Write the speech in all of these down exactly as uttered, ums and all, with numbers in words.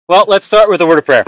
Well, let's start with a word of prayer.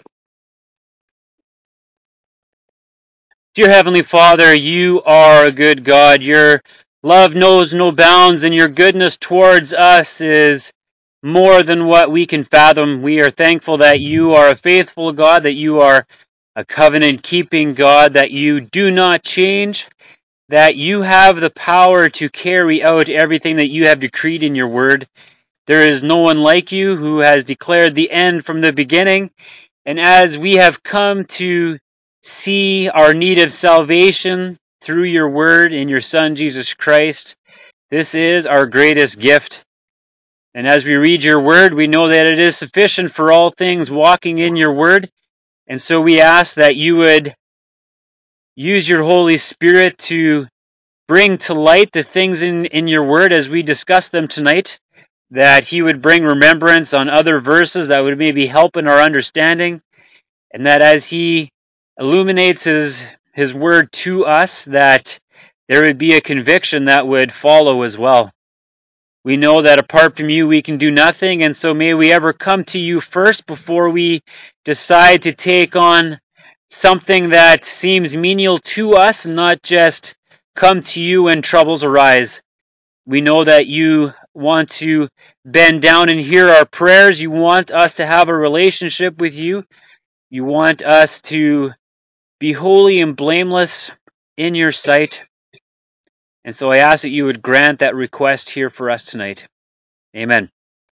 Dear Heavenly Father, you are a good God. Your love knows no bounds, and your goodness towards us is more than what we can fathom. We are thankful that you are a faithful God, that you are a covenant-keeping God, that you do not change, that you have the power to carry out everything that you have decreed in your word. There is no one like you who has declared the end from the beginning. And as we have come to see our need of salvation through your word in your Son, Jesus Christ, this is our greatest gift. And as we read your word, we know that it is sufficient for all things walking in your word. And so we ask that you would use your Holy Spirit to bring to light the things in, in your word as we discuss them tonight, that he would bring remembrance on other verses that would maybe help in our understanding, and that as he illuminates his his word to us, that there would be a conviction that would follow as well. We know that apart from you we can do nothing, and so may we ever come to you first before we decide to take on something that seems menial to us, and not just come to you when troubles arise. We know that you want to bend down and hear our prayers. You want us to have a relationship with you. You want us to be holy and blameless in your sight. And so I ask that you would grant that request here for us tonight. Amen.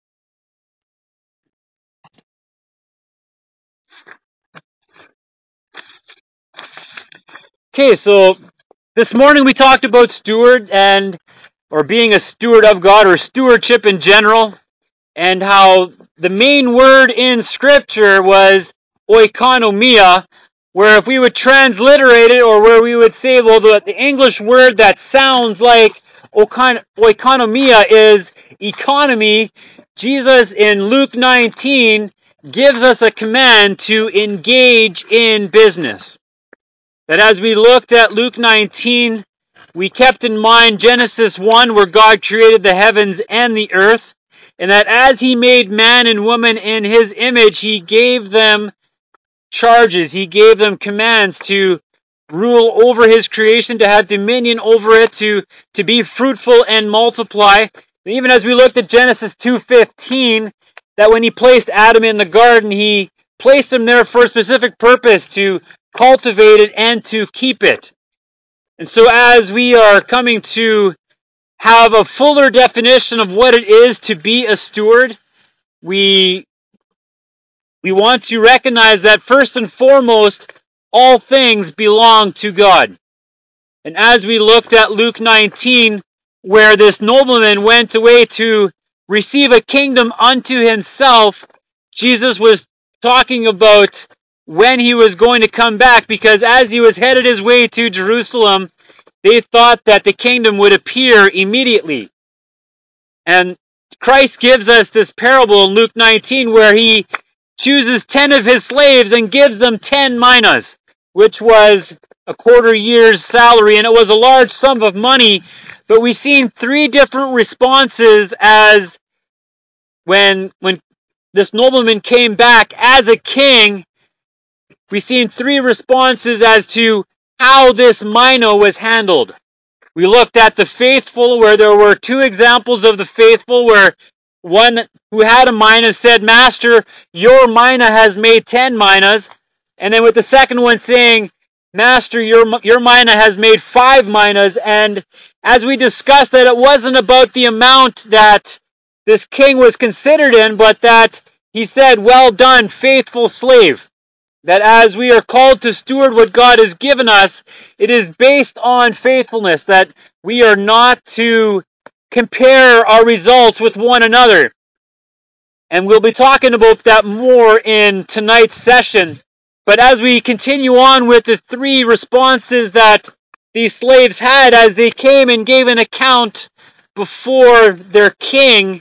Okay, so this morning we talked about steward and or being a steward of God, or stewardship in general, and how the main word in Scripture was oikonomia, where if we would transliterate it, or where we would say, well, the, the English word that sounds like oikonomia is economy, Jesus in Luke nineteen gives us a command to engage in business. That as we looked at Luke nineteen, we kept in mind Genesis one, where God created the heavens and the earth, and that as he made man and woman in his image, he gave them charges, he gave them commands to rule over his creation, to have dominion over it, to, to be fruitful and multiply. And even as we looked at Genesis two fifteen, that when he placed Adam in the garden, he placed him there for a specific purpose, to cultivate it and to keep it. And so as we are coming to have a fuller definition of what it is to be a steward, we we want to recognize that first and foremost, all things belong to God. And as we looked at Luke nineteen, where this nobleman went away to receive a kingdom unto himself, Jesus was talking about when he was going to come back, because as he was headed his way to Jerusalem, they thought that the kingdom would appear immediately. And Christ gives us this parable in Luke nineteen where he chooses ten of his slaves and gives them ten minas, which was a quarter year's salary, and it was a large sum of money. But we've seen three different responses as when when this nobleman came back as a king. We've seen three responses as to how this mina was handled. We looked at the faithful, where there were two examples of the faithful, where one who had a mina said, Master, your mina has made ten minas. And then with the second one saying, Master, your, your mina has made five minas. And as we discussed, that it wasn't about the amount that this king was considered in, but that he said, well done, faithful slave. That as we are called to steward what God has given us, it is based on faithfulness, that we are not to compare our results with one another. And we'll be talking about that more in tonight's session. But as we continue on with the three responses that these slaves had as they came and gave an account before their king,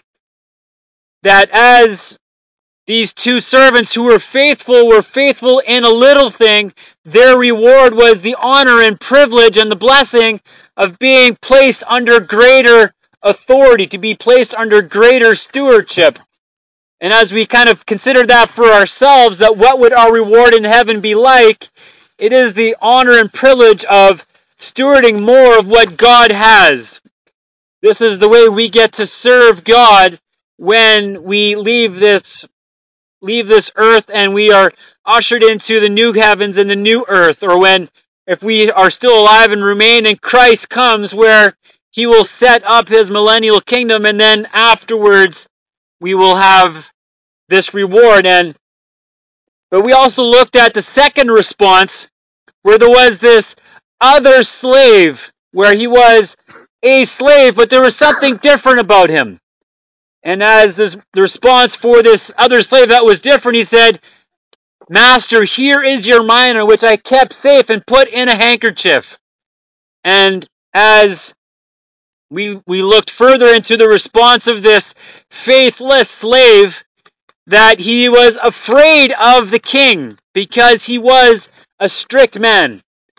that as these two servants who were faithful were faithful in a little thing, their reward was the honor and privilege and the blessing of being placed under greater authority, to be placed under greater stewardship. And as we kind of consider that for ourselves, that what would our reward in heaven be like, it is the honor and privilege of stewarding more of what God has. This is the way we get to serve God when we leave this leave this earth and we are ushered into the new heavens and the new earth, or when, if we are still alive and remain, and Christ comes, where he will set up his millennial kingdom, and then afterwards we will have this reward. And but we also looked at the second response, where there was this other slave, where he was a slave, but there was something different about him. And as this, the response for this other slave that was different, he said, "Master, here is your mina, which I kept safe and put in a handkerchief." And as we we looked further into the response of this faithless slave, that he was afraid of the king because he was a strict man.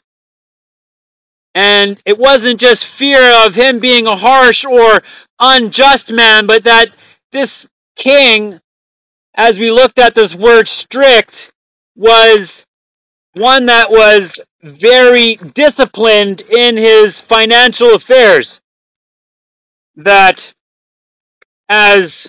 And it wasn't just fear of him being a harsh or unjust man, but that this king, as we looked at this word strict, was one that was very disciplined in his financial affairs. That as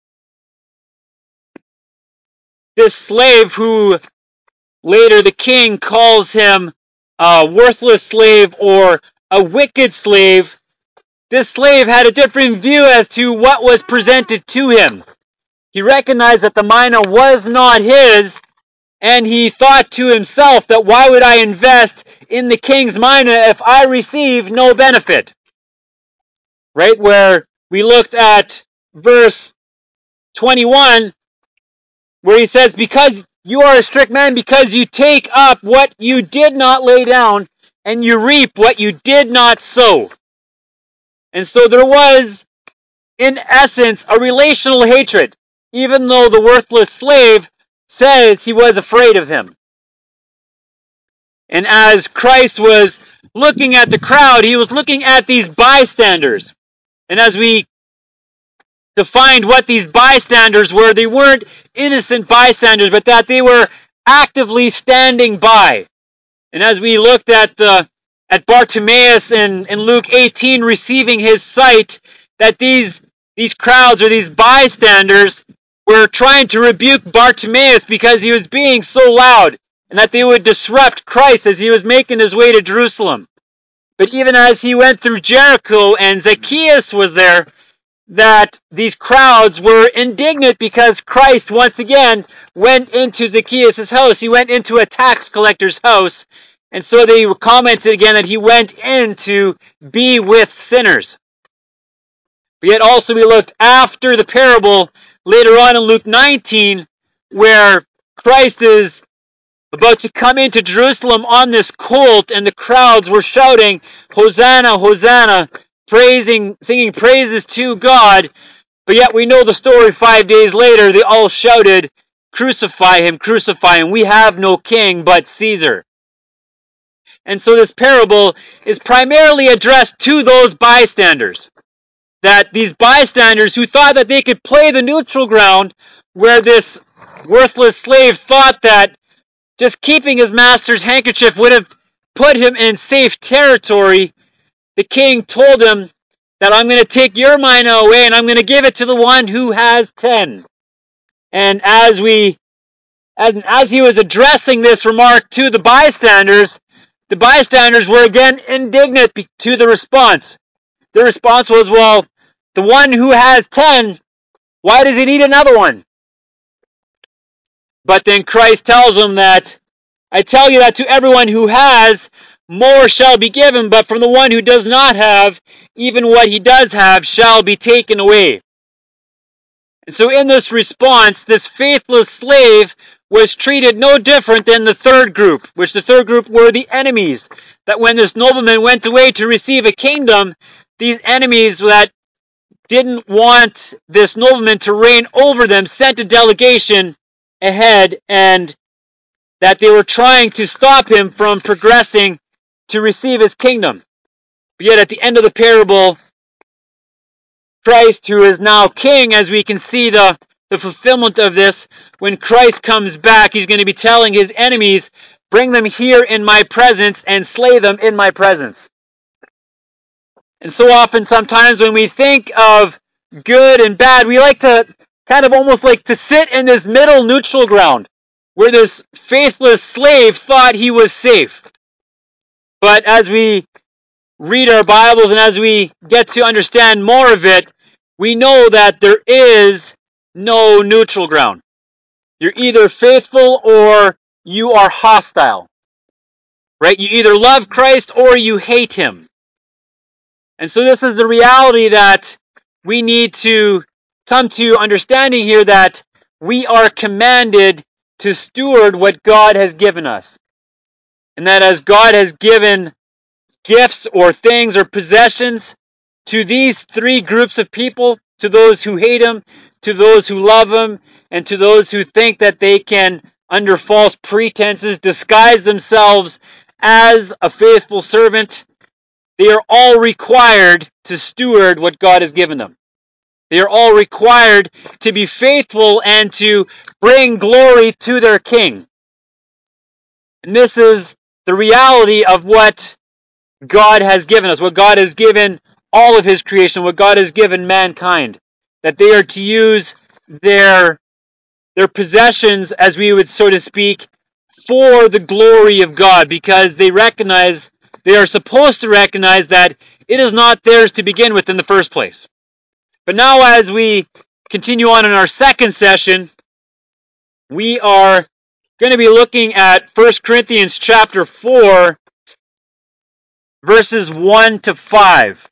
this slave, who later the king calls him a worthless slave or a wicked slave, this slave had a different view as to what was presented to him. He recognized that the mina was not his, and he thought to himself that why would I invest in the king's mina if I receive no benefit? Right, where we looked at verse twenty-one, where he says, "Because you are a strict man, because you take up what you did not lay down, and you reap what you did not sow." And so there was, in essence, a relational hatred, even though the worthless slave says he was afraid of him. And as Christ was looking at the crowd, he was looking at these bystanders. And as we defined what these bystanders were, they weren't innocent bystanders, but that they were actively standing by. And as we looked at the at Bartimaeus in, in Luke eighteen receiving his sight, that these these crowds or these bystanders were trying to rebuke Bartimaeus because he was being so loud, and that they would disrupt Christ as he was making his way to Jerusalem. But even as he went through Jericho and Zacchaeus was there, that these crowds were indignant because Christ once again went into Zacchaeus' house. He went into a tax collector's house, and so they commented again that he went in to be with sinners. But yet also we looked after the parable later on in Luke nineteen, where Christ is about to come into Jerusalem on this colt, and the crowds were shouting, "Hosanna, Hosanna," praising, singing praises to God. But yet we know the story. Five days later, they all shouted, "Crucify him, crucify him. We have no king but Caesar." And so this parable is primarily addressed to those bystanders. That these bystanders who thought that they could play the neutral ground, where this worthless slave thought that just keeping his master's handkerchief would have put him in safe territory, the king told him that I'm going to take your mina away and I'm going to give it to the one who has ten. And as we, as, as he was addressing this remark to the bystanders, the bystanders were again indignant to the response. The response was, well, the one who has ten, why does he need another one? But then Christ tells them that, I tell you that to everyone who has, more shall be given, but from the one who does not have, even what he does have shall be taken away. And so in this response, this faithless slave was treated no different than the third group, which the third group were the enemies. That when this nobleman went away to receive a kingdom, these enemies that didn't want this nobleman to reign over them sent a delegation ahead, and that they were trying to stop him from progressing to receive his kingdom. But yet at the end of the parable, Christ, who is now king, as we can see the the fulfillment of this, when Christ comes back, he's going to be telling his enemies, bring them here in my presence and slay them in my presence. And so often, sometimes when we think of good and bad, we like to kind of almost like to sit in this middle neutral ground where this faithless slave thought he was safe. But as we read our Bibles and as we get to understand more of it, we know that there is no neutral ground. You're either faithful or you are hostile. Right? You either love Christ or you hate him. And so this is the reality that we need to come to understanding here, that we are commanded to steward what God has given us. And that as God has given gifts or things or possessions to these three groups of people, to those who hate him, to those who love him, and to those who think that they can, under false pretenses, disguise themselves as a faithful servant, they are all required to steward what God has given them. They are all required to be faithful and to bring glory to their King. And this is the reality of what God has given us, what God has given all of his creation, what God has given mankind. That they are to use their, their possessions, as we would so to speak, for the glory of God, because they recognize, they are supposed to recognize that it is not theirs to begin with in the first place. But now as we continue on in our second session, we are going to be looking at First Corinthians chapter four, verses one to five.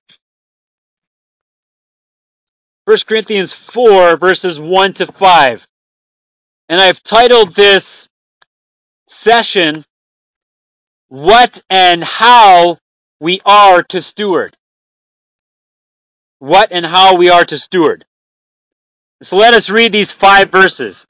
First Corinthians four, verses one to five. And I've titled this session, What and How We Are to Steward. What and how we are to steward. So let us read these five verses.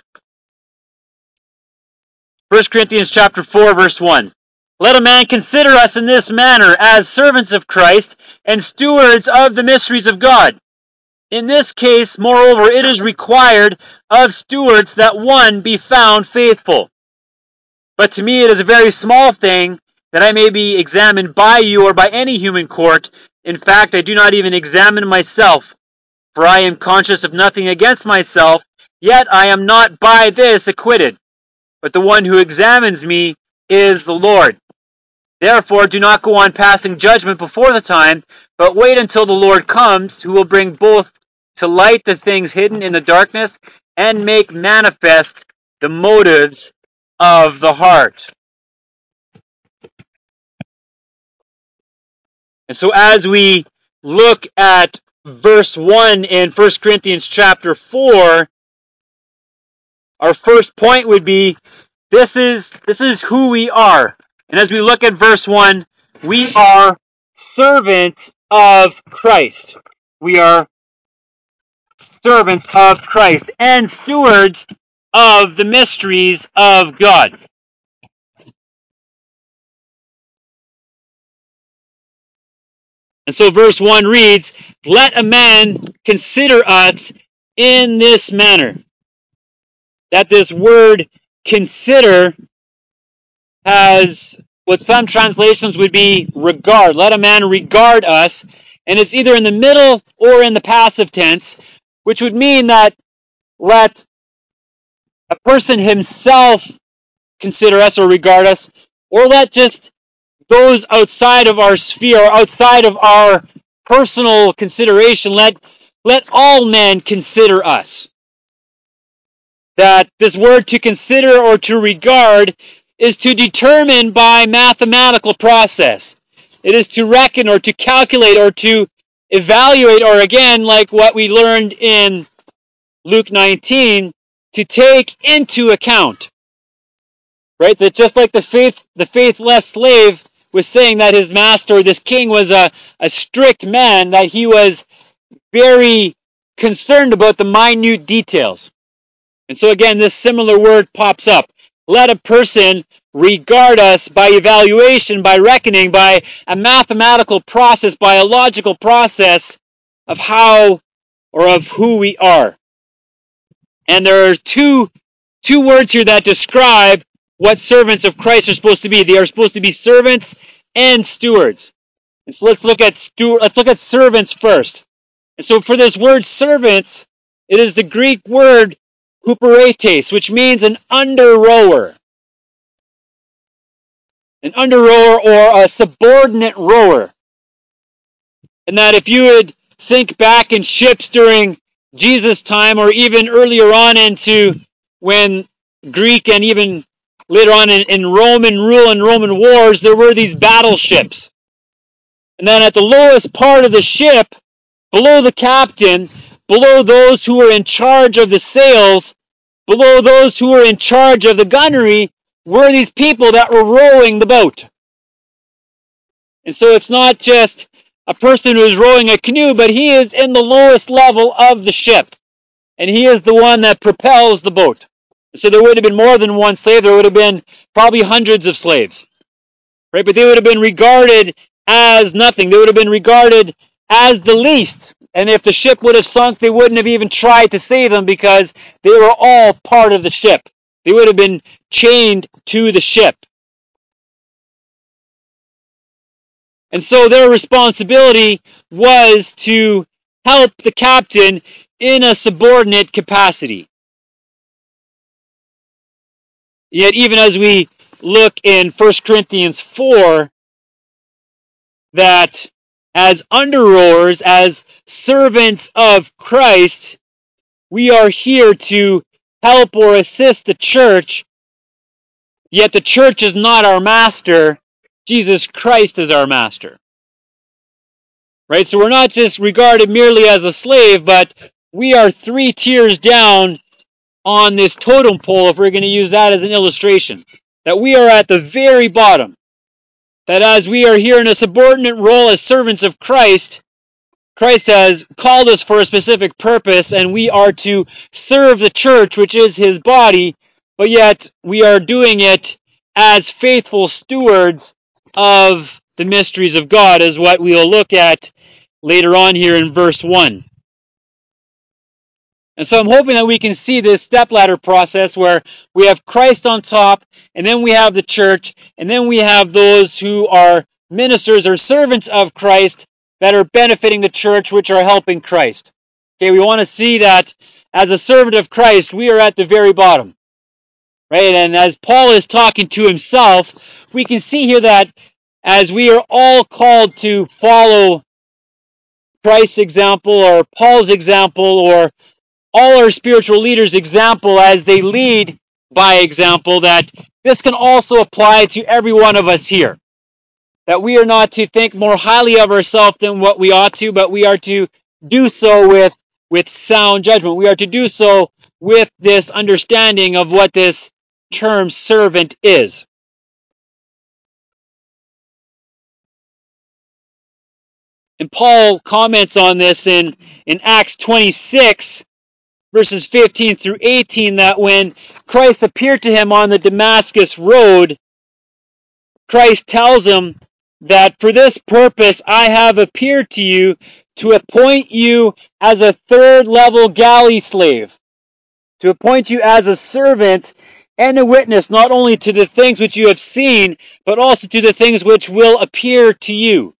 First Corinthians chapter four, verse one. Let a man consider us in this manner as servants of Christ and stewards of the mysteries of God. In this case, moreover, it is required of stewards that one be found faithful. But to me it is a very small thing that I may be examined by you or by any human court. In fact, I do not even examine myself, for I am conscious of nothing against myself, yet I am not by this acquitted. But the one who examines me is the Lord. Therefore, do not go on passing judgment before the time, but wait until the Lord comes, who will bring both to light the things hidden in the darkness and make manifest the motives of the heart. And so as we look at verse one in First Corinthians chapter four, our first point would be, this is, this is who we are. And as we look at verse one, we are servants of Christ. We are servants of Christ and stewards of the mysteries of God. And so verse one reads, let a man consider us in this manner. That this word consider has what some translations would be regard. Let a man regard us. And it's either in the middle or in the passive tense, which would mean that let a person himself consider us or regard us, or let just those outside of our sphere, outside of our personal consideration, let, let all men consider us. That this word to consider or to regard is to determine by mathematical process. It is to reckon or to calculate or to evaluate, or again, like what we learned in Luke nineteen, to take into account. Right? That just like the faith, the faithless slave was saying that his master, this king, was a, a strict man, that he was very concerned about the minute details. And so again, this similar word pops up. Let a person regard us by evaluation, by reckoning, by a mathematical process, by a logical process of how or of who we are. And there are two, two words here that describe what servants of Christ are supposed to be. They are supposed to be servants and stewards. And so let's look at steward, let's look at servants first. And so for this word servants, it is the Greek word huperetes, which means an under rower. An under rower or a subordinate rower. And that if you would think back in ships during Jesus' time, or even earlier on into when Greek and even later on in, in Roman rule and Roman wars, there were these battleships. And then at the lowest part of the ship, below the captain, below those who were in charge of the sails, below those who were in charge of the gunnery, were these people that were rowing the boat. And so it's not just a person who is rowing a canoe, but he is in the lowest level of the ship. And he is the one that propels the boat. So there would have been more than one slave. There would have been probably hundreds of slaves. Right? But they would have been regarded as nothing. They would have been regarded as the least. And if the ship would have sunk, they wouldn't have even tried to save them because they were all part of the ship. They would have been chained to the ship. And so their responsibility was to help the captain in a subordinate capacity. Yet even as we look in First Corinthians four, that as under-rowers, as servants of Christ, we are here to help or assist the church, yet the church is not our master. Jesus Christ is our master. Right? So we're not just regarded merely as a slave, but we are three tiers down on this totem pole, if we're going to use that as an illustration. That we are at the very bottom. That as we are here in a subordinate role as servants of Christ, Christ has called us for a specific purpose, and we are to serve the church, which is his body, but yet we are doing it as faithful stewards of the mysteries of God, is what we'll look at later on here in verse one. And so I'm hoping that we can see this stepladder process where we have Christ on top, and then we have the church, and then we have those who are ministers or servants of Christ that are benefiting the church, which are helping Christ. Okay, we want to see that as a servant of Christ, we are at the very bottom. Right? And as Paul is talking to himself, we can see here that as we are all called to follow Christ's example or Paul's example or all our spiritual leaders' example as they lead by example, that this can also apply to every one of us here. That we are not to think more highly of ourselves than what we ought to, but we are to do so with, with sound judgment. We are to do so with this understanding of what this term servant is. And Paul comments on this in, in Acts twenty-six, verses fifteen through eighteen, that when Christ appeared to him on the Damascus road, Christ tells him that for this purpose I have appeared to you, to appoint you as a third level galley slave, to appoint you as a servant and a witness not only to the things which you have seen, but also to the things which will appear to you.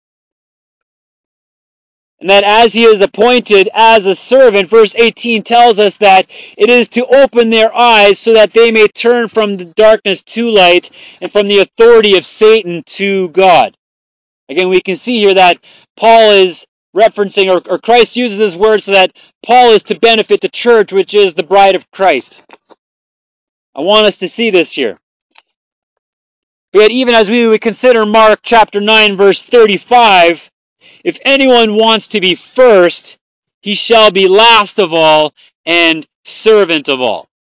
And that as he is appointed as a servant, verse eighteen tells us that it is to open their eyes so that they may turn from the darkness to light and from the authority of Satan to God. Again, we can see here that Paul is referencing, or, or Christ uses this word so that Paul is to benefit the church, which is the bride of Christ. I want us to see this here. But yet, even as we would consider Mark chapter nine, verse thirty-five, if anyone wants to be first, he shall be last of all and servant of all.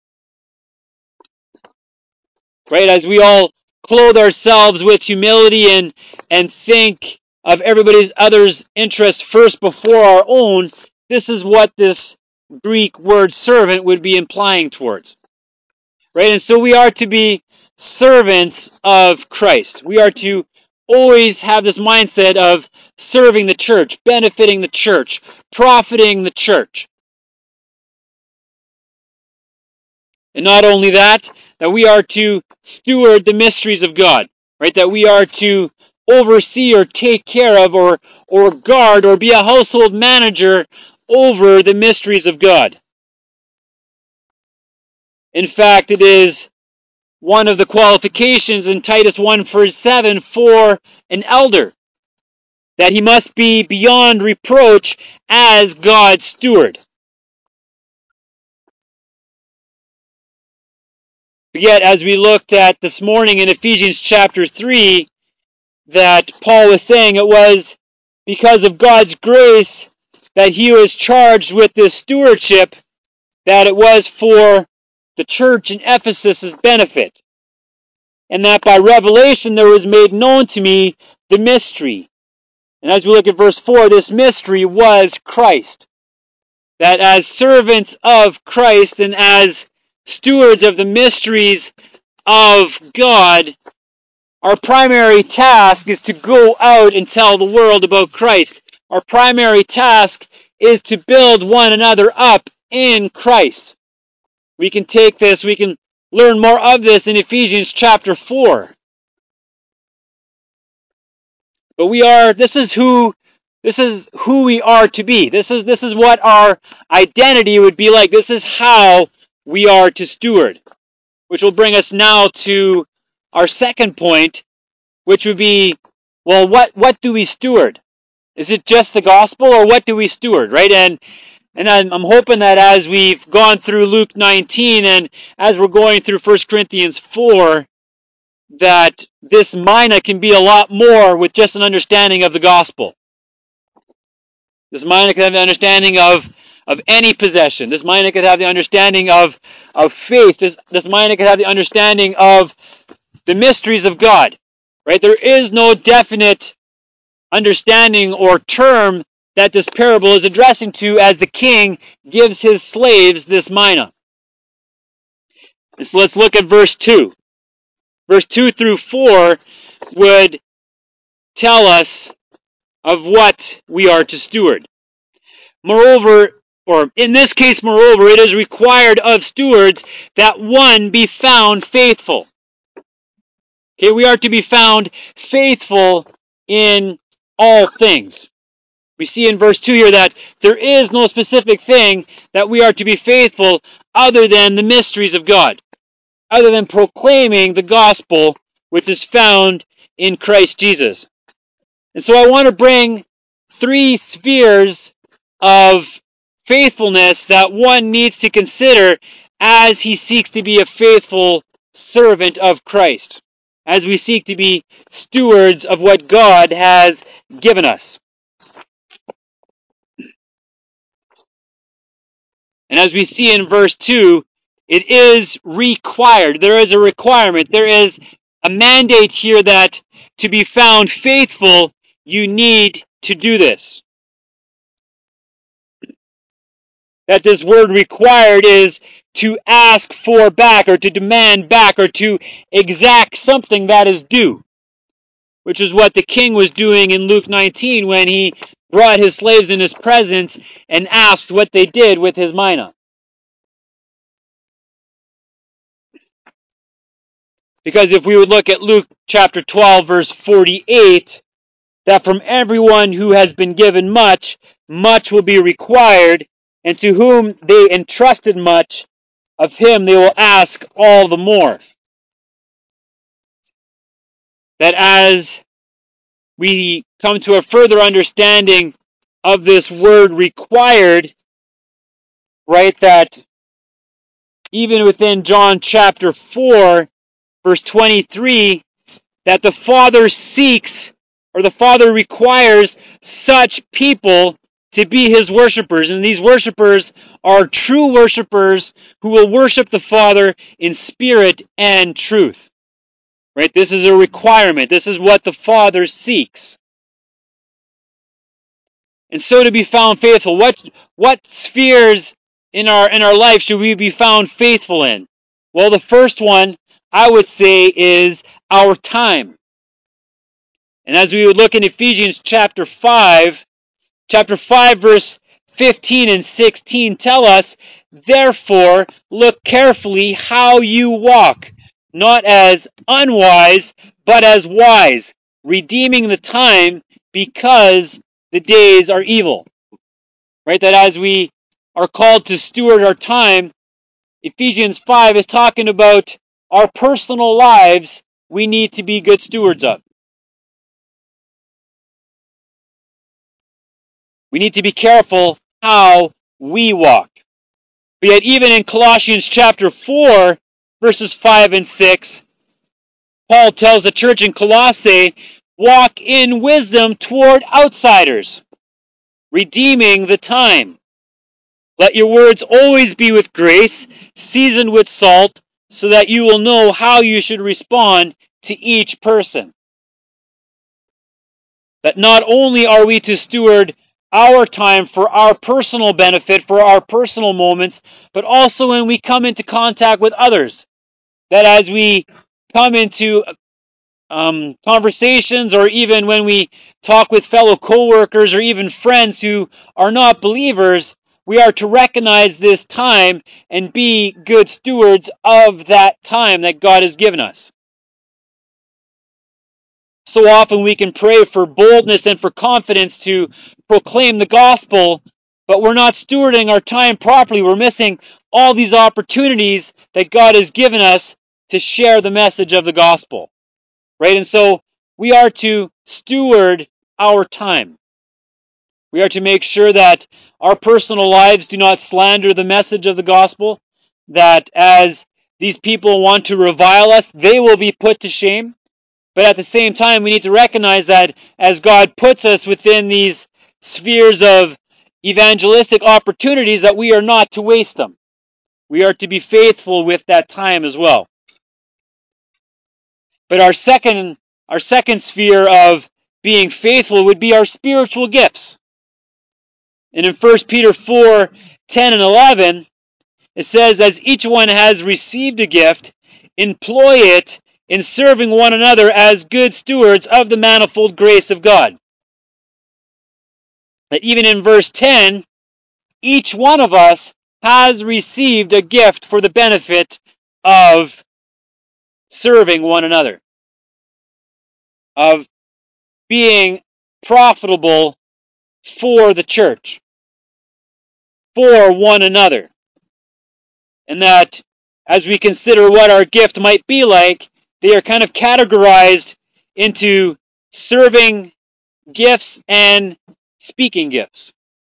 Right? As we all clothe ourselves with humility and, and think of everybody's other's interests first before our own, this is what this Greek word servant would be implying towards. Right? And so we are to be servants of Christ. We are to always have this mindset of serving the church, benefiting the church, profiting the church. And not only that, that we are to steward the mysteries of God, right? That we are to oversee or take care of or, or guard or be a household manager over the mysteries of God. In fact, it is one of the qualifications in Titus one verse seven for an elder, that he must be beyond reproach as God's steward. But yet, as we looked at this morning in Ephesians chapter three, that Paul was saying it was because of God's grace that he was charged with this stewardship, that it was for the church in Ephesus' benefit. And that by revelation there was made known to me the mystery. And as we look at verse four, this mystery was Christ. That as servants of Christ and as stewards of the mysteries of God, our primary task is to go out and tell the world about Christ. Our primary task is to build one another up in Christ. We can take this, we can learn more of this in Ephesians chapter four. But we are, this is who, this is who we are to be. This is, this is what our identity would be like. This is how we are to steward. Which will bring us now to our second point, which would be, well, what, what do we steward? Is it just the gospel, or what do we steward, right? And and I'm, I'm hoping that as we've gone through Luke nineteen and as we're going through First Corinthians four, that this mina can be a lot more with just an understanding of the gospel. This mina can have the understanding of, of any possession. This mina could have the understanding of, of faith. This, this mina could have the understanding of the mysteries of God. Right? There is no definite understanding or term that this parable is addressing to as the king gives his slaves this mina. So let's look at verse two. Verse two through four would tell us of what we are to steward. Moreover, or in this case, moreover, it is required of stewards that one be found faithful. Okay, we are to be found faithful in all things. We see in verse two here that there is no specific thing that we are to be faithful other than the mysteries of God, other than proclaiming the gospel which is found in Christ Jesus. And so I want to bring three spheres of faithfulness that one needs to consider as he seeks to be a faithful servant of Christ, as we seek to be stewards of what God has given us. And as we see in verse two, it is required. There is a requirement. There is a mandate here that to be found faithful, you need to do this. That this word required is to ask for back, or to demand back, or to exact something that is due, which is what the king was doing in Luke nineteen when he brought his slaves in his presence and asked what they did with his mina. Because if we would look at Luke chapter twelve, verse forty-eight, that from everyone who has been given much, much will be required, and to whom they entrusted much, of him they will ask all the more. That as we come to a further understanding of this word required, right, that even within John chapter four, verse twenty-three, that the Father seeks, or the Father requires such people to be his worshipers. And these worshipers are true worshipers who will worship the Father in spirit and truth. Right? This is a requirement. This is what the Father seeks. And so to be found faithful, what what spheres in our in our life should we be found faithful in? Well, the first one I would say is our time. And as we would look in Ephesians chapter five, chapter five verse fifteen and sixteen tell us, therefore, look carefully how you walk, not as unwise, but as wise, redeeming the time because the days are evil. Right? That as we are called to steward our time, Ephesians five is talking about our personal lives we need to be good stewards of. We need to be careful how we walk. But yet even in Colossians chapter four, verses five and six, Paul tells the church in Colossae, walk in wisdom toward outsiders, redeeming the time. Let your words always be with grace, seasoned with salt, so that you will know how you should respond to each person. That not only are we to steward our time for our personal benefit, for our personal moments, but also when we come into contact with others. That as we come into um, conversations, or even when we talk with fellow co-workers or even friends who are not believers, we are to recognize this time and be good stewards of that time that God has given us. So often we can pray for boldness and for confidence to proclaim the gospel, but we're not stewarding our time properly. We're missing all these opportunities that God has given us to share the message of the gospel. Right? And so we are to steward our time. We are to make sure that our personal lives do not slander the message of the gospel, that as these people want to revile us, they will be put to shame. But at the same time, we need to recognize that as God puts us within these spheres of evangelistic opportunities, that we are not to waste them. We are to be faithful with that time as well. But our second, our second sphere of being faithful would be our spiritual gifts. And in First Peter four, ten and eleven, it says, as each one has received a gift, employ it in serving one another as good stewards of the manifold grace of God. That even in verse ten, each one of us has received a gift for the benefit of serving one another, of being profitable for the church, for one another. And that as we consider what our gift might be like, they are kind of categorized into serving gifts and speaking gifts.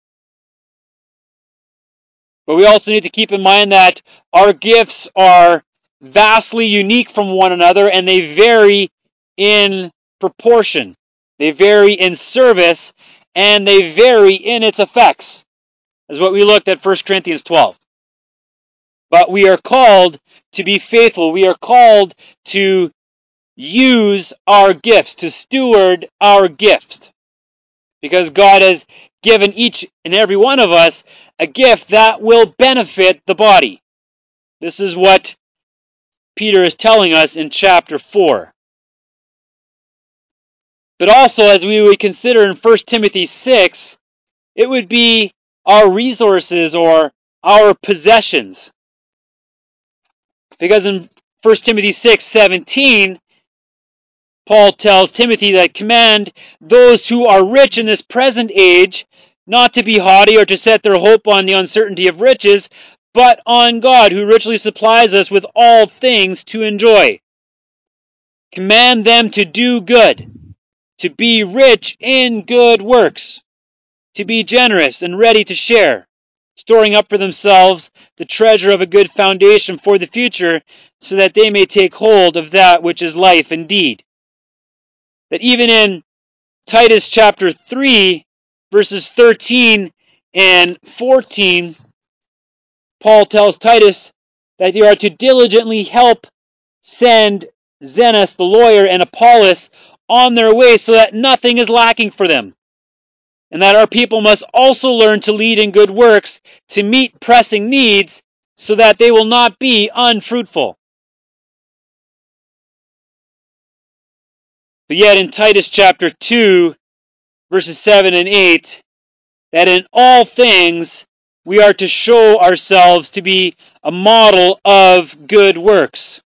But we also need to keep in mind that our gifts are vastly unique from one another, and they vary in proportion. They vary in service, and they vary in its effects, is what we looked at First Corinthians twelve. But we are called to be faithful. We are called to use our gifts, to steward our gifts. Because God has given each and every one of us a gift that will benefit the body. This is what Peter is telling us in chapter four. But also, as we would consider in First Timothy six, it would be our resources or our possessions. Because in First Timothy six seventeen, Paul tells Timothy that command those who are rich in this present age not to be haughty or to set their hope on the uncertainty of riches, but on God, who richly supplies us with all things to enjoy. Command them to do good, to be rich in good works, to be generous and ready to share, storing up for themselves the treasure of a good foundation for the future, so that they may take hold of that which is life indeed. That even in Titus chapter three, verses thirteen and fourteen, Paul tells Titus that you are to diligently help send Zenas the lawyer and Apollos on their way so that nothing is lacking for them. And that our people must also learn to lead in good works to meet pressing needs so that they will not be unfruitful. But yet in Titus chapter two, verses seven and eight, that in all things we are to show ourselves to be a model of good works,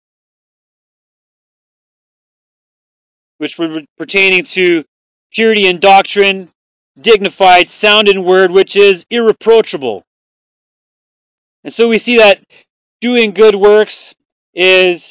which were pertaining to purity in doctrine, dignified, sound in word, which is irreproachable. And so we see that doing good works is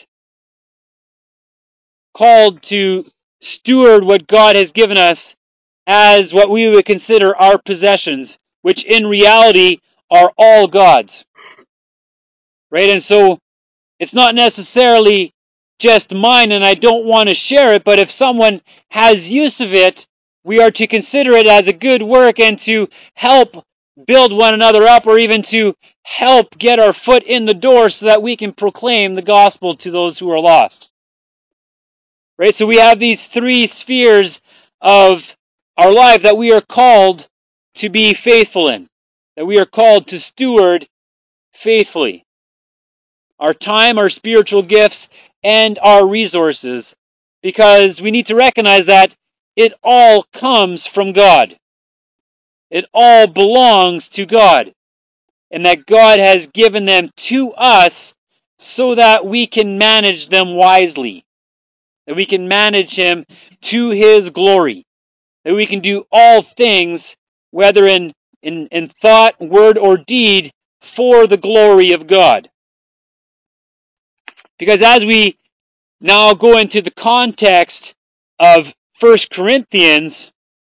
called to steward what God has given us as what we would consider our possessions, which in reality are all God's. Right? And so it's not necessarily just mine and I don't want to share it, but if someone has use of it, we are to consider it as a good work and to help build one another up, or even to help get our foot in the door so that we can proclaim the gospel to those who are lost. Right? So we have these three spheres of our life that we are called to be faithful in, that we are called to steward faithfully. Our time, our spiritual gifts, and our resources, because we need to recognize that it all comes from God. It all belongs to God, and that God has given them to us so that we can manage them wisely, that we can manage Him to His glory, that we can do all things, whether in, in, in thought, word, or deed, for the glory of God. Because as we now go into the context of First Corinthians,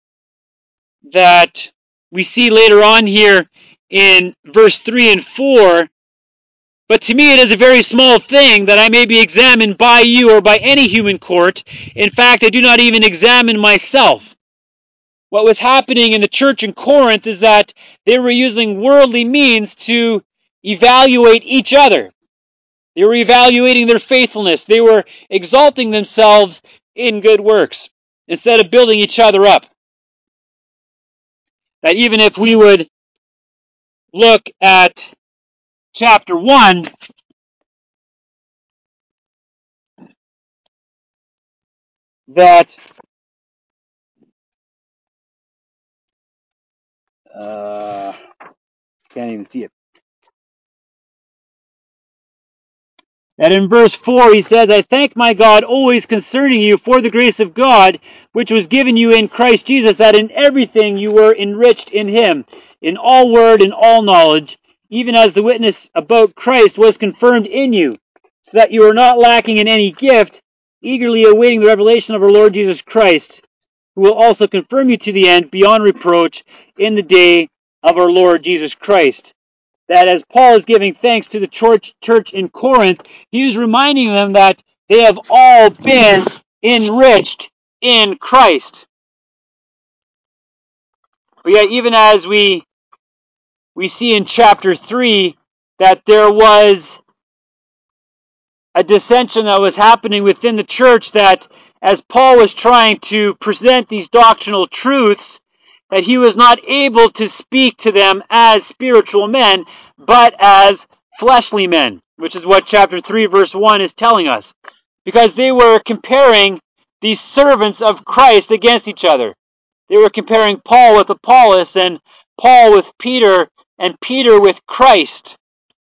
that we see later on here in verse three and four, but to me it is a very small thing that I may be examined by you or by any human court. In fact, I do not even examine myself. What was happening in the church in Corinth is that they were using worldly means to evaluate each other. They were evaluating their faithfulness. They were exalting themselves in good works instead of building each other up. That even if we would look at chapter one, that uh, can't even see it. That in verse four he says, I thank my God always concerning you for the grace of God, which was given you in Christ Jesus, that in everything you were enriched in Him, in all word and all knowledge, even as the witness about Christ was confirmed in you, so that you are not lacking in any gift, eagerly awaiting the revelation of our Lord Jesus Christ, who will also confirm you to the end, beyond reproach, in the day of our Lord Jesus Christ. That as Paul is giving thanks to the church, church in Corinth, he is reminding them that they have all been enriched in Christ. But yet, even as we we see in chapter three that there was a dissension that was happening within the church, that as Paul was trying to present these doctrinal truths, that he was not able to speak to them as spiritual men, but as fleshly men, which is what chapter three verse one is telling us. Because they were comparing these servants of Christ against each other. They were comparing Paul with Apollos, and Paul with Peter, and Peter with Christ.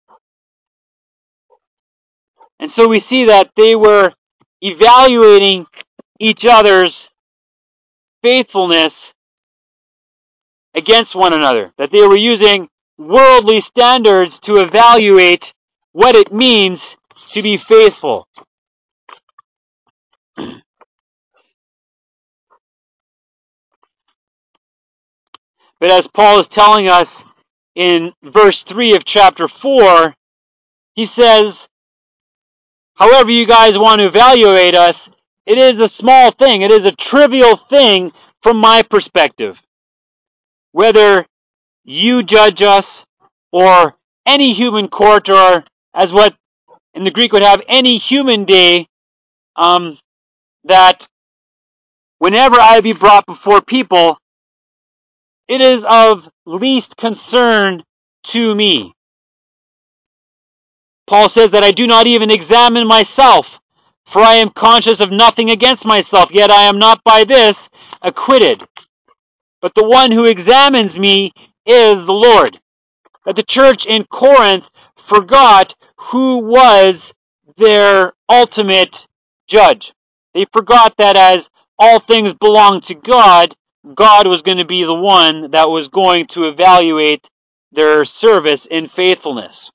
And so we see that they were evaluating each other's faithfulness against one another. That they were using worldly standards to evaluate what it means to be faithful. But as Paul is telling us in verse three of chapter four, he says, however you guys want to evaluate us, it is a small thing. It is a trivial thing from my perspective. Whether you judge us, or any human court, or as what in the Greek would have, any human day, um, that whenever I be brought before people, it is of least concern to me. Paul says that I do not even examine myself, for I am conscious of nothing against myself, yet I am not by this acquitted. but the one who examines me is the Lord. That the church in Corinth forgot who was their ultimate judge. They forgot that as all things belong to God, God was going to be the one that was going to evaluate their service in faithfulness.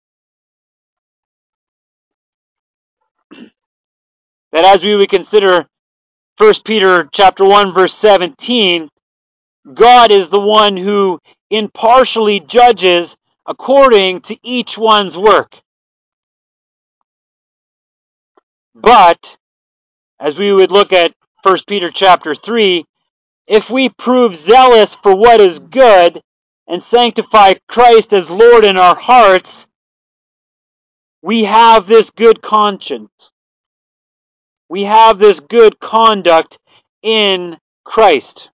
That as we would consider First Peter chapter one verse seventeen, God is the one who impartially judges according to each one's work. But, as we would look at First Peter chapter three, if we prove zealous for what is good and sanctify Christ as Lord in our hearts, we have this good conscience. We have this good conduct in Christ.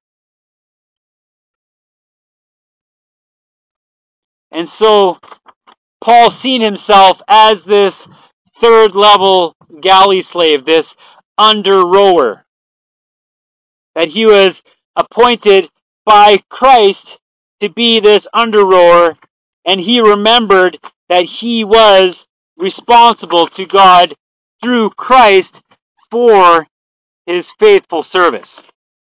And so, Paul seen himself as this third level galley slave, this under rower. That he was appointed by Christ to be this under rower, and he remembered that he was responsible to God through Christ for his faithful service.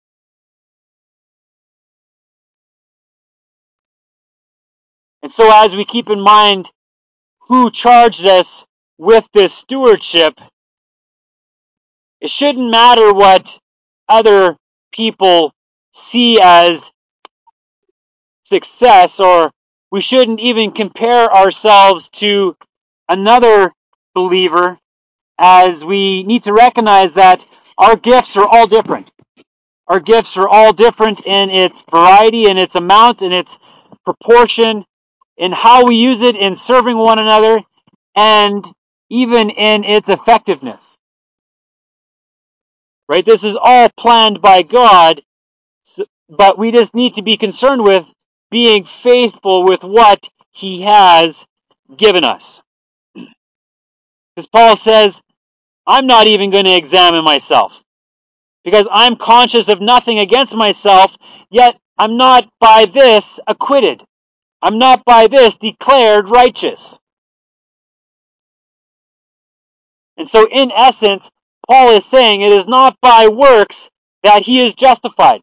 And so as we keep in mind who charged us with this stewardship, it shouldn't matter what other people see as success, or we shouldn't even compare ourselves to another believer, as we need to recognize that our gifts are all different. Our gifts are all different in its variety, in its amount, in its proportion, in how we use it in serving one another, and even in its effectiveness. Right? This is all planned by God, but we just need to be concerned with being faithful with what He has given us. Because Paul says, I'm not even going to examine myself, because I'm conscious of nothing against myself, yet I'm not by this acquitted. I'm not by this declared righteous. And so in essence, Paul is saying it is not by works that he is justified.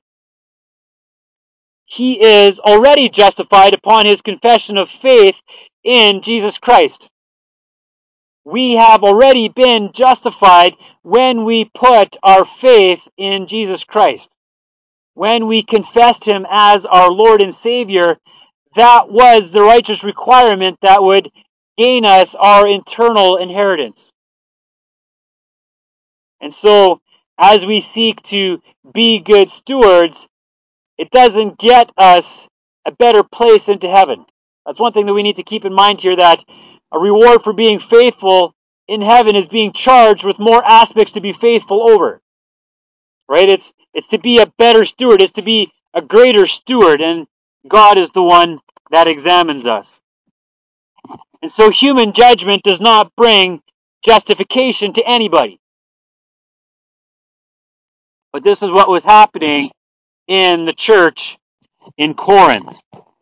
He is already justified upon his confession of faith in Jesus Christ. We have already been justified when we put our faith in Jesus Christ. When we confessed Him as our Lord and Savior, that was the righteous requirement that would gain us our eternal inheritance. And so, as we seek to be good stewards, it doesn't get us a better place into heaven. That's one thing that we need to keep in mind here, that a reward for being faithful in heaven is being charged with more aspects to be faithful over. Right? It's it's to be a better steward. It's to be a greater steward, and God is the one that examines us. And so human judgment does not bring justification to anybody. But this is what was happening in the church in Corinth.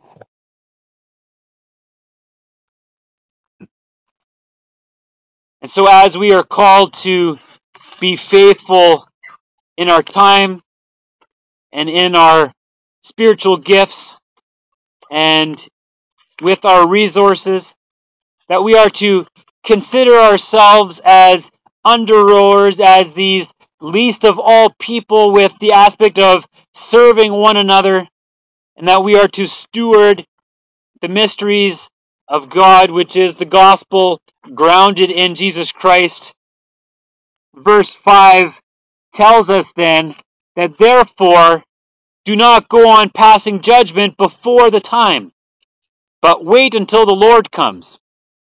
And so as we are called to be faithful in our time and in our spiritual gifts and with our resources, that we are to consider ourselves as under-rowers, as these least of all people, with the aspect of serving one another, and that we are to steward the mysteries of God, which is the gospel grounded in Jesus Christ. Verse five tells us then that therefore do not go on passing judgment before the time, but wait until the Lord comes.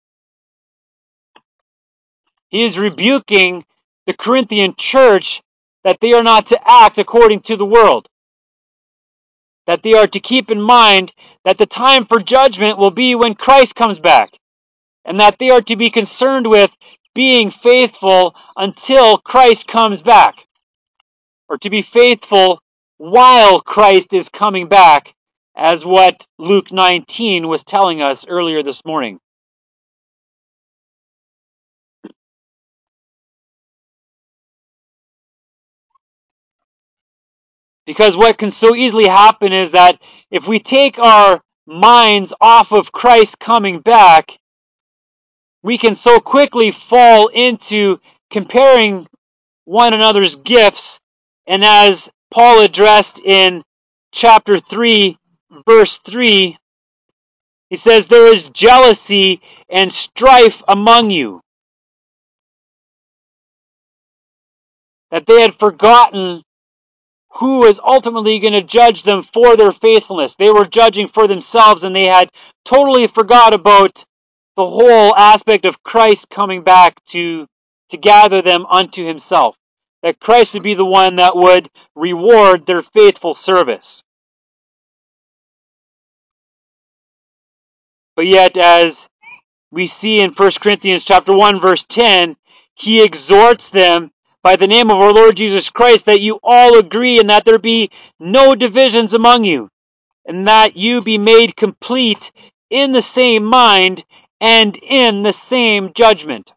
He is rebuking the Corinthian church that they are not to act according to the world. That they are to keep in mind that the time for judgment will be when Christ comes back. And that they are to be concerned with being faithful until Christ comes back. Or to be faithful while Christ is coming back, as what Luke nineteen was telling us earlier this morning. Because what can so easily happen is that if we take our minds off of Christ coming back, we can so quickly fall into comparing one another's gifts. And as Paul addressed in chapter three, verse three, he says, there is jealousy and strife among you, that they had forgotten who was ultimately going to judge them for their faithfulness. They were judging for themselves, and they had totally forgot about the whole aspect of Christ coming back to, to gather them unto himself. That Christ would be the one that would reward their faithful service. But yet, as we see in First Corinthians chapter one, verse ten, he exhorts them by the name of our Lord Jesus Christ that you all agree and that there be no divisions among you, and that you be made complete in the same mind and in the same judgment.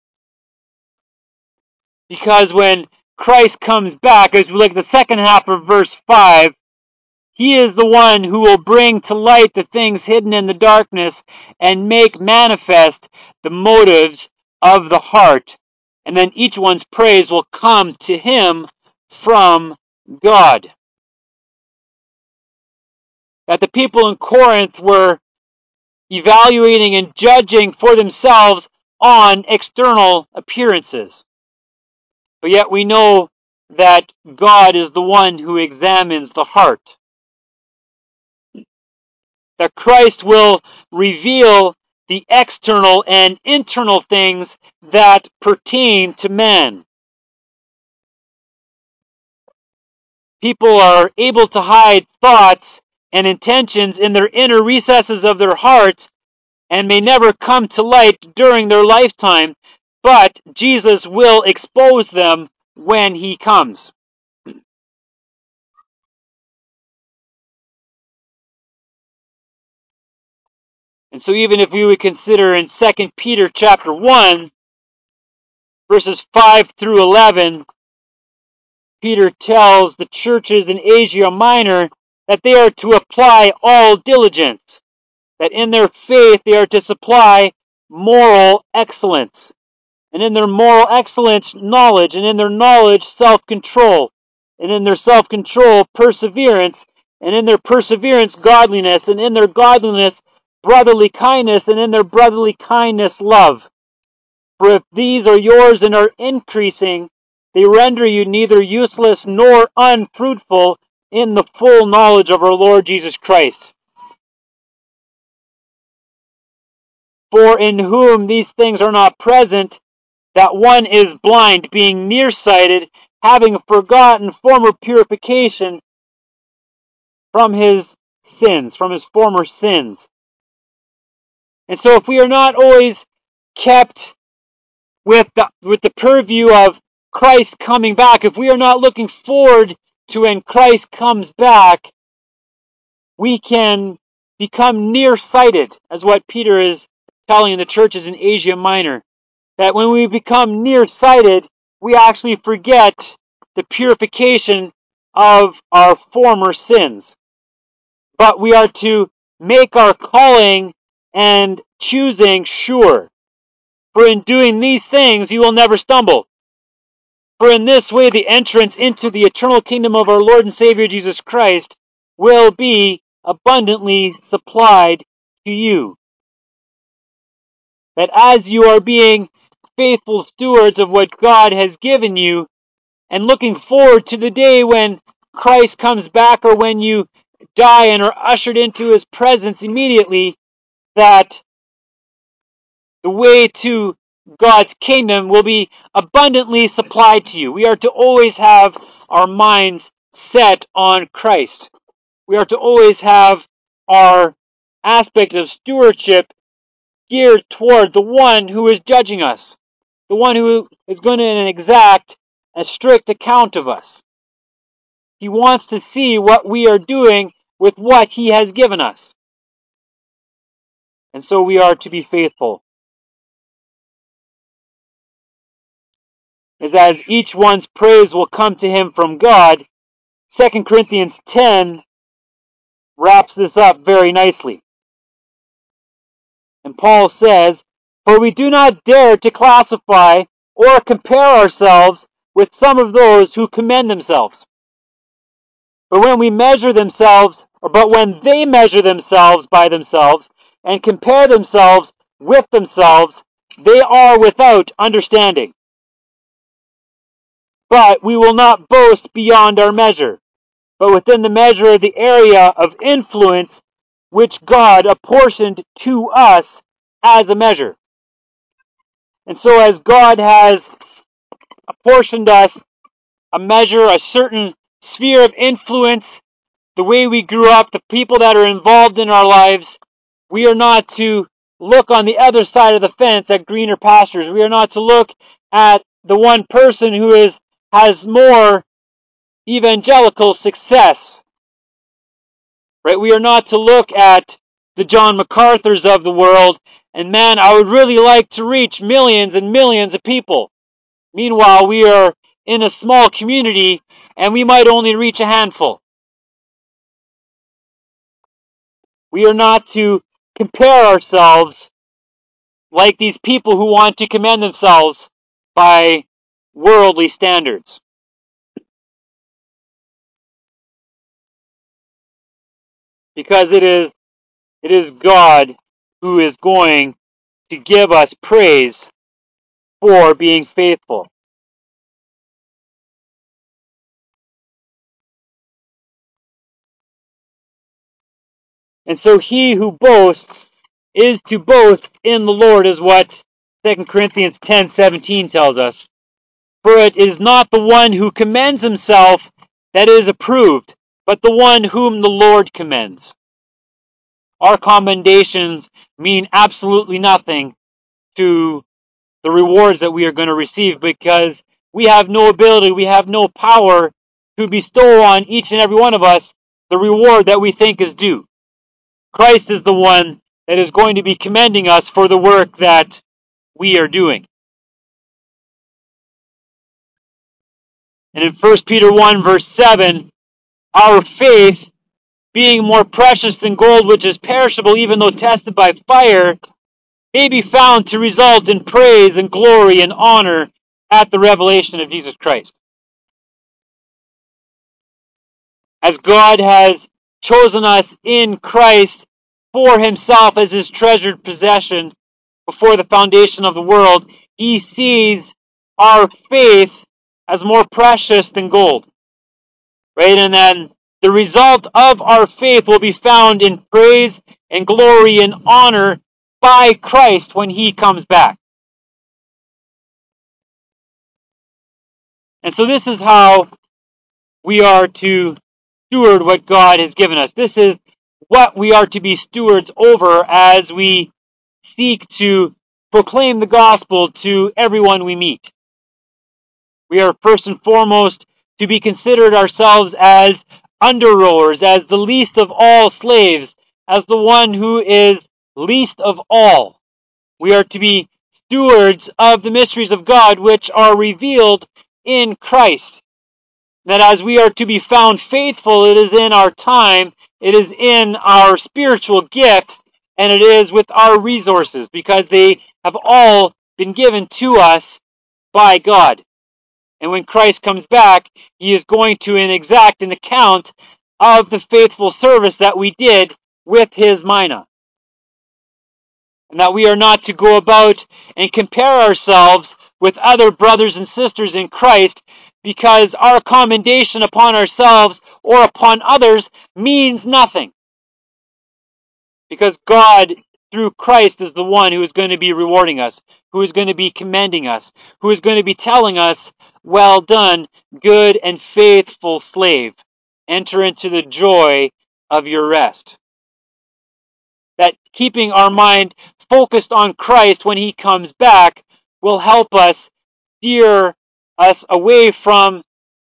Because when Christ comes back, as we look at the second half of verse five, he is the one who will bring to light the things hidden in the darkness and make manifest the motives of the heart. And then each one's praise will come to him from God. That the people in Corinth were evaluating and judging for themselves on external appearances. But yet we know that God is the one who examines the heart. That Christ will reveal the external and internal things that pertain to man. People are able to hide thoughts and intentions in their inner recesses of their hearts and may never come to light during their lifetime, but Jesus will expose them when he comes. And so even if we would consider in Second Peter chapter one, verses five through eleven, Peter tells the churches in Asia Minor that they are to apply all diligence, that in their faith they are to supply moral excellence, and in their moral excellence, knowledge, and in their knowledge, self-control, and in their self-control, perseverance, and in their perseverance, godliness, and in their godliness, brotherly kindness, and in their brotherly kindness, love. For if these are yours and are increasing, they render you neither useless nor unfruitful in the full knowledge of our Lord Jesus Christ. For in whom these things are not present, that one is blind, being nearsighted, having forgotten former purification from his sins, from his former sins. And so if we are not always kept with the, with the purview of Christ coming back, if we are not looking forward to when Christ comes back, we can become nearsighted, as what Peter is telling the churches in Asia Minor. That when we become nearsighted, we actually forget the purification of our former sins. But we are to make our calling and choosing sure. For in doing these things, you will never stumble. For in this way, the entrance into the eternal kingdom of our Lord and Savior Jesus Christ will be abundantly supplied to you. That as you are being faithful stewards of what God has given you, and looking forward to the day when Christ comes back or when you die and are ushered into his presence immediately, that the way to God's kingdom will be abundantly supplied to you. We are to always have our minds set on Christ. We are to always have our aspect of stewardship geared toward the one who is judging us, the one who is going to exact a strict account of us. He wants to see what we are doing with what He has given us. And so we are to be faithful. As, as each one's praise will come to him from God, Second Corinthians ten wraps this up very nicely. And Paul says, "For we do not dare to classify or compare ourselves with some of those who commend themselves. But when we measure themselves, or but when they measure themselves by themselves and compare themselves with themselves, they are without understanding. But we will not boast beyond our measure, but within the measure of the area of influence which God apportioned to us as a measure." And so as God has apportioned us a measure, a certain sphere of influence, the way we grew up, the people that are involved in our lives, we are not to look on the other side of the fence at greener pastures. We are not to look at the one person who is has more evangelical success. Right? We are not to look at the John MacArthurs of the world and, man, I would really like to reach millions and millions of people. Meanwhile, we are in a small community and we might only reach a handful. We are not to compare ourselves like these people who want to commend themselves by worldly standards. Because it is, it is God who is going to give us praise for being faithful. And so he who boasts is to boast in the Lord, is what Second Corinthians ten seventeen tells us. For it is not the one who commends himself that is approved, but the one whom the Lord commends. Our commendations mean absolutely nothing to the rewards that we are going to receive, because we have no ability, we have no power to bestow on each and every one of us the reward that we think is due. Christ is the one that is going to be commending us for the work that we are doing. And in First Peter one verse seven, our faith, being more precious than gold which is perishable even though tested by fire, may be found to result in praise and glory and honor at the revelation of Jesus Christ. As God has chosen us in Christ for himself as his treasured possession before the foundation of the world, he sees our faith as more precious than gold. Right? And then the result of our faith will be found in praise and glory and honor by Christ when he comes back. And so this is how we are to steward what God has given us. This is what we are to be stewards over as we seek to proclaim the gospel to everyone we meet. We are first and foremost to be considered ourselves as under-rowers, as the least of all slaves, as the one who is least of all. We are to be stewards of the mysteries of God which are revealed in Christ. That as we are to be found faithful, it is in our time, it is in our spiritual gifts, and it is with our resources, because they have all been given to us by God. And when Christ comes back, he is going to exact an account of the faithful service that we did with his mina. And that we are not to go about and compare ourselves with other brothers and sisters in Christ, because our commendation upon ourselves or upon others means nothing. Because God, through Christ, is the one who is going to be rewarding us, who is going to be commending us, who is going to be telling us, "Well done, good and faithful slave. Enter into the joy of your rest." That keeping our mind focused on Christ when he comes back will help us steer us away from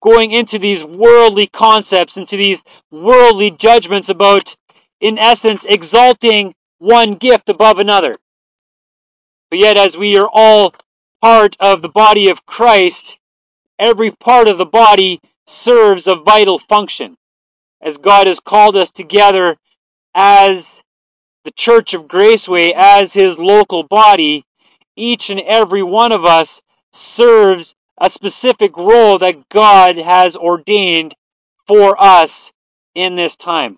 going into these worldly concepts, into these worldly judgments about, in essence, exalting one gift above another. But yet, as we are all part of the body of Christ, every part of the body serves a vital function. As God has called us together as the Church of Graceway, as His local body, each and every one of us serves a specific role that God has ordained for us in this time.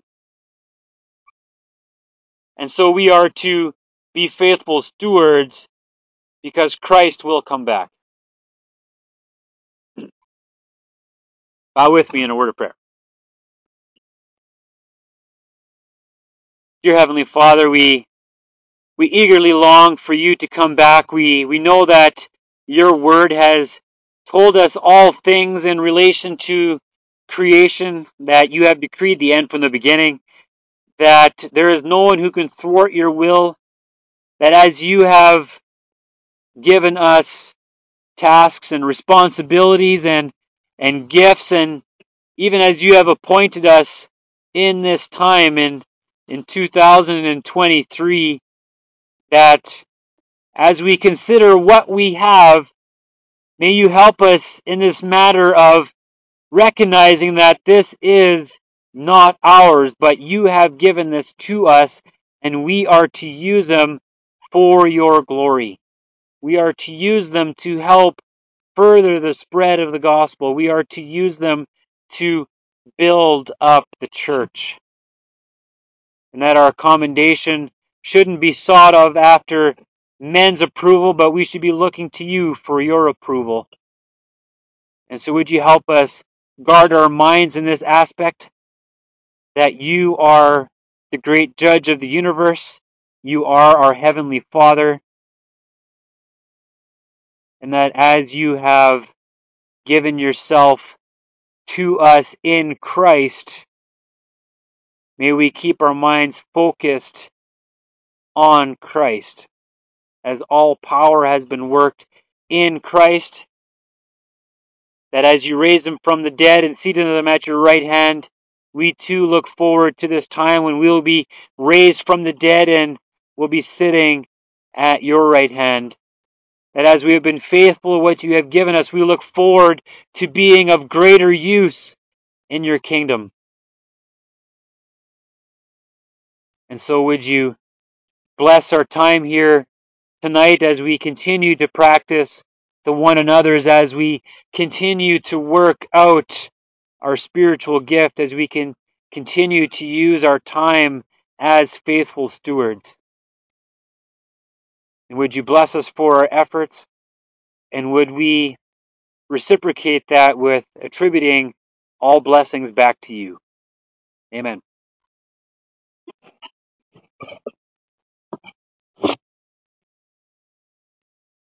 And so we are to be faithful stewards because Christ will come back. Bow with me in a word of prayer. Dear Heavenly Father, we we eagerly long for you to come back. We we know that your word has told us all things in relation to creation, that you have decreed the end from the beginning, that there is no one who can thwart your will, that as you have given us tasks and responsibilities and and gifts, and even as you have appointed us in this time in in two thousand twenty-three, that as we consider what we have, may you help us in this matter of recognizing that this is not ours, but you have given this to us, and we are to use them for your glory. We are to use them to help further the spread of the gospel. We are to use them to build up the church. And that our commendation shouldn't be sought of after men's approval, but we should be looking to you for your approval. And so would you help us guard our minds in this aspect, that you are the great judge of the universe, you are our heavenly Father, and that as you have given yourself to us in Christ, may we keep our minds focused on Christ, as all power has been worked in Christ, that as you raised him from the dead and seated him at your right hand, we too look forward to this time when we will be raised from the dead and will be sitting at your right hand. That as we have been faithful to what you have given us, we look forward to being of greater use in your kingdom. And so would you bless our time here tonight as we continue to practice the one another's, as we continue to work out our spiritual gift, as we can continue to use our time as faithful stewards. And would you bless us for our efforts, and would we reciprocate that with attributing all blessings back to you. Amen.